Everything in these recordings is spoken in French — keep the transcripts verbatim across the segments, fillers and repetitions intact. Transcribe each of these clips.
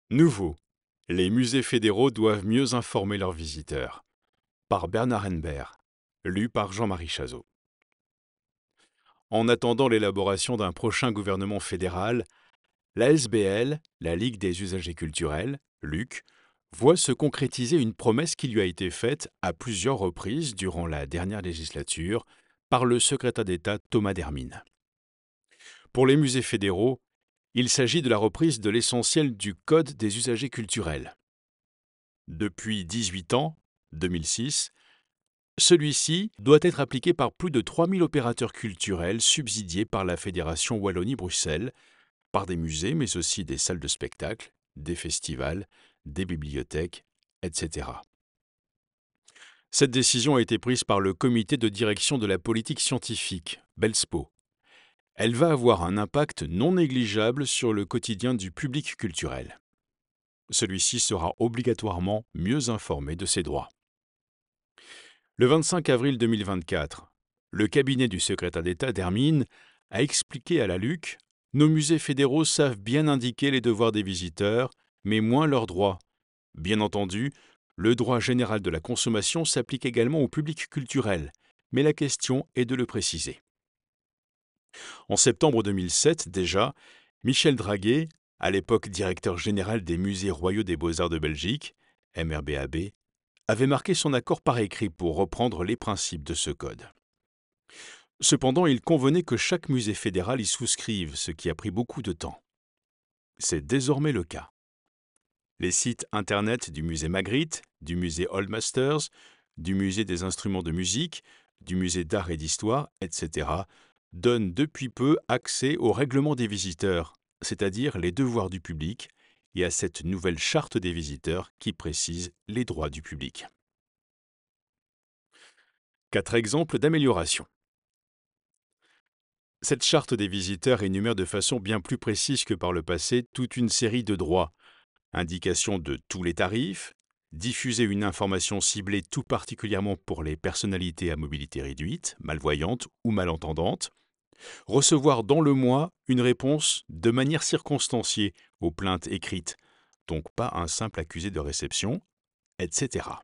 Nouveau, les musées fédéraux doivent mieux informer leurs visiteurs. Par Bernard Henbert, lu par Jean-Marie Chazot. En attendant l'élaboration d'un prochain gouvernement fédéral, l'A S B L, la Ligue des usagers culturels, L U C, voit se concrétiser une promesse qui lui a été faite à plusieurs reprises durant la dernière législature par le secrétaire d'État Thomas Dermine. Pour les musées fédéraux, il s'agit de la reprise de l'essentiel du Code des usagers culturels. Depuis dix-huit ans, deux mille six, celui-ci doit être appliqué par plus de trois mille opérateurs culturels subsidiés par la Fédération Wallonie-Bruxelles, par des musées mais aussi des salles de spectacle, des festivals, des bibliothèques, et cetera. Cette décision a été prise par le Comité de direction de la politique scientifique, BELSPO. Elle va avoir un impact non négligeable sur le quotidien du public culturel. Celui-ci sera obligatoirement mieux informé de ses droits. Le vingt-cinq avril deux mille vingt-quatre, le cabinet du secrétaire d'État Dermine a expliqué à la L U C « Nos musées fédéraux savent bien indiquer les devoirs des visiteurs, mais moins leurs droits. Bien entendu, le droit général de la consommation s'applique également au public culturel, mais la question est de le préciser. » En septembre deux mille sept, déjà, Michel Draguet, à l'époque directeur général des Musées royaux des beaux-arts de Belgique, M R B A B, avait marqué son accord par écrit pour reprendre les principes de ce code. Cependant, il convenait que chaque musée fédéral y souscrive, ce qui a pris beaucoup de temps. C'est désormais le cas. Les sites internet du musée Magritte, du musée Old Masters, du musée des instruments de musique, du musée d'art et d'histoire, et cetera, donnent depuis peu accès au règlement des visiteurs, c'est-à-dire les devoirs du public, et à cette nouvelle charte des visiteurs qui précise les droits du public. Quatre exemples d'amélioration. Cette charte des visiteurs énumère de façon bien plus précise que par le passé toute une série de droits. Indication de tous les tarifs, diffuser une information ciblée tout particulièrement pour les personnalités à mobilité réduite, malvoyantes ou malentendantes, recevoir dans le mois une réponse de manière circonstanciée aux plaintes écrites, donc pas un simple accusé de réception, et cetera.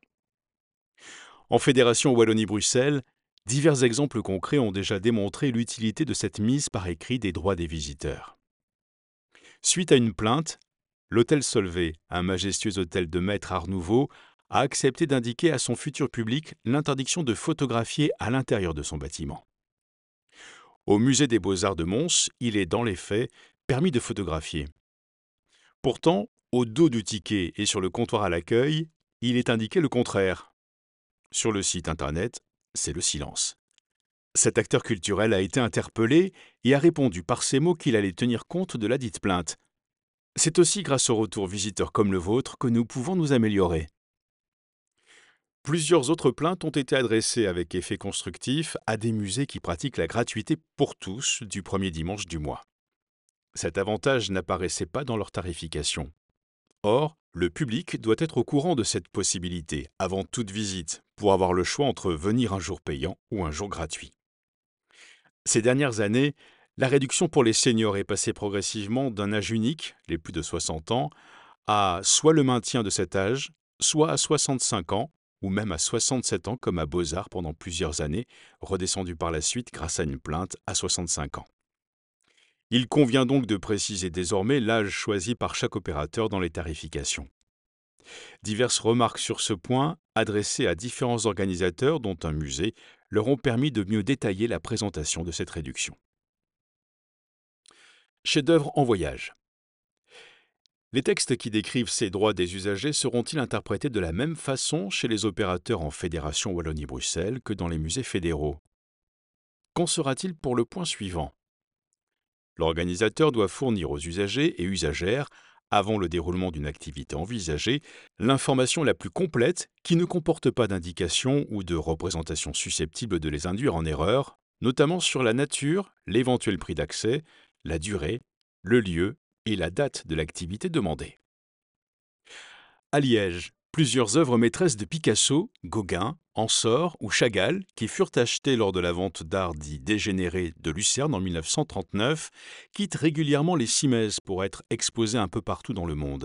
En Fédération Wallonie-Bruxelles, divers exemples concrets ont déjà démontré l'utilité de cette mise par écrit des droits des visiteurs. Suite à une plainte, l'hôtel Solvay, un majestueux hôtel de Maître Art Nouveau, a accepté d'indiquer à son futur public l'interdiction de photographier à l'intérieur de son bâtiment. Au musée des Beaux-Arts de Mons, il est dans les faits permis de photographier. Pourtant, au dos du ticket et sur le comptoir à l'accueil, il est indiqué le contraire. Sur le site internet, c'est le silence. Cet acteur culturel a été interpellé et a répondu par ces mots qu'il allait tenir compte de la dite plainte. C'est aussi grâce aux retours visiteurs comme le vôtre que nous pouvons nous améliorer. Plusieurs autres plaintes ont été adressées avec effet constructif à des musées qui pratiquent la gratuité pour tous du premier dimanche du mois. Cet avantage n'apparaissait pas dans leur tarification. Or, le public doit être au courant de cette possibilité avant toute visite pour avoir le choix entre venir un jour payant ou un jour gratuit. Ces dernières années, la réduction pour les seniors est passée progressivement d'un âge unique, les plus de soixante ans, à soit le maintien de cet âge, soit à soixante-cinq ans, ou même à soixante-sept ans comme à Beaux-Arts pendant plusieurs années, redescendu par la suite grâce à une plainte à soixante-cinq ans. Il convient donc de préciser désormais l'âge choisi par chaque opérateur dans les tarifications. Diverses remarques sur ce point, adressées à différents organisateurs dont un musée, leur ont permis de mieux détailler la présentation de cette réduction. Chef-d'œuvre en voyage. Les textes qui décrivent ces droits des usagers seront-ils interprétés de la même façon chez les opérateurs en Fédération Wallonie-Bruxelles que dans les musées fédéraux? Qu'en sera-t-il pour le point suivant? L'organisateur doit fournir aux usagers et usagères, avant le déroulement d'une activité envisagée, l'information la plus complète qui ne comporte pas d'indications ou de représentations susceptibles de les induire en erreur, notamment sur la nature, l'éventuel prix d'accès, la durée, le lieu et la date de l'activité demandée. À Liège, plusieurs œuvres maîtresses de Picasso, Gauguin, Ensor ou Chagall, qui furent achetées lors de la vente d'art dit dégénéré de Lucerne en mille neuf cent trente-neuf, quittent régulièrement les Cimaises pour être exposées un peu partout dans le monde.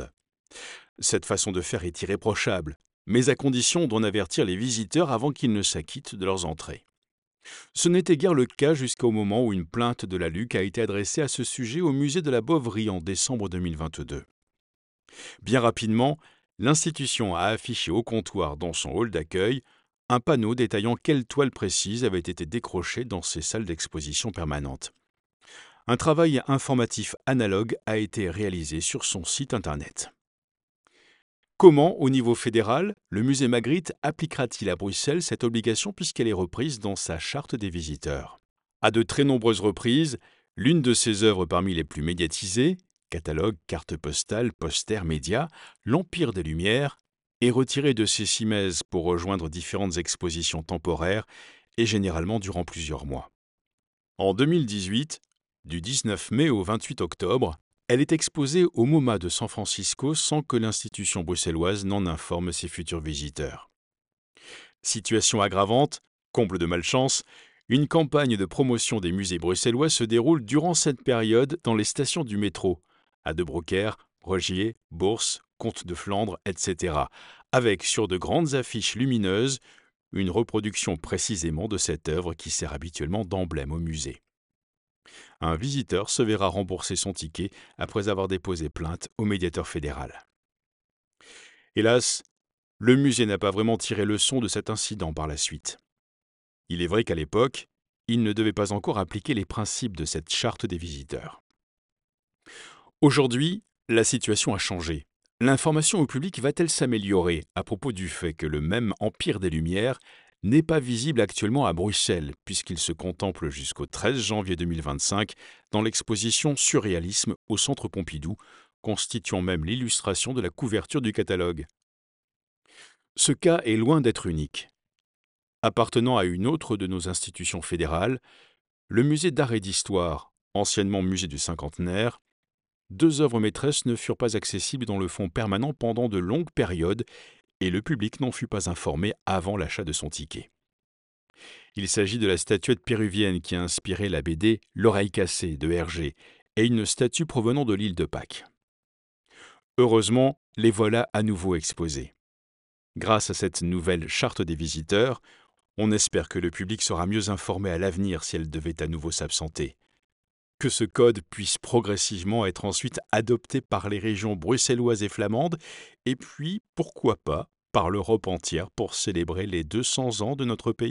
Cette façon de faire est irréprochable, mais à condition d'en avertir les visiteurs avant qu'ils ne s'acquittent de leurs entrées. Ce n'était guère le cas jusqu'au moment où une plainte de la Luc a été adressée à ce sujet au musée de la Boveri en décembre deux mille vingt-deux. Bien rapidement, l'institution a affiché au comptoir dans son hall d'accueil un panneau détaillant quelle toile précise avait été décrochée dans ces salles d'exposition permanentes. Un travail informatif analogue a été réalisé sur son site internet. Comment, au niveau fédéral, le musée Magritte appliquera-t-il à Bruxelles cette obligation puisqu'elle est reprise dans sa charte des visiteurs? À de très nombreuses reprises, l'une de ses œuvres parmi les plus médiatisées, catalogue, cartes postales, posters, médias, l'Empire des Lumières, est retirée de ses cimaises pour rejoindre différentes expositions temporaires et généralement durant plusieurs mois. En deux mille dix-huit, du dix-neuf mai au vingt-huit octobre, elle est exposée au MoMA de San Francisco sans que l'institution bruxelloise n'en informe ses futurs visiteurs. Situation aggravante, comble de malchance, une campagne de promotion des musées bruxellois se déroule durant cette période dans les stations du métro, à De Broecker, Rogier, Bourse, Comte de Flandre, et cetera, avec sur de grandes affiches lumineuses une reproduction précisément de cette œuvre qui sert habituellement d'emblème au musée. Un visiteur se verra rembourser son ticket après avoir déposé plainte au médiateur fédéral. Hélas, le musée n'a pas vraiment tiré leçon de cet incident par la suite. Il est vrai qu'à l'époque, il ne devait pas encore appliquer les principes de cette charte des visiteurs. Aujourd'hui, la situation a changé. L'information au public va-t-elle s'améliorer à propos du fait que le même Empire des Lumières n'est pas visible actuellement à Bruxelles, puisqu'il se contemple jusqu'au treize janvier deux mille vingt-cinq dans l'exposition Surréalisme au Centre Pompidou, constituant même l'illustration de la couverture du catalogue. Ce cas est loin d'être unique. Appartenant à une autre de nos institutions fédérales, le musée d'art et d'histoire, anciennement musée du cinquantenaire, deux œuvres maîtresses ne furent pas accessibles dans le fonds permanent pendant de longues périodes et le public n'en fut pas informé avant l'achat de son ticket. Il s'agit de la statuette péruvienne qui a inspiré la B D L'oreille cassée de Hergé et une statue provenant de l'île de Pâques. Heureusement, les voilà à nouveau exposés. Grâce à cette nouvelle charte des visiteurs, on espère que le public sera mieux informé à l'avenir si elle devait à nouveau s'absenter. Que ce code puisse progressivement être ensuite adopté par les régions bruxelloises et flamandes, et puis, pourquoi pas, par l'Europe entière pour célébrer les deux cents ans de notre pays ?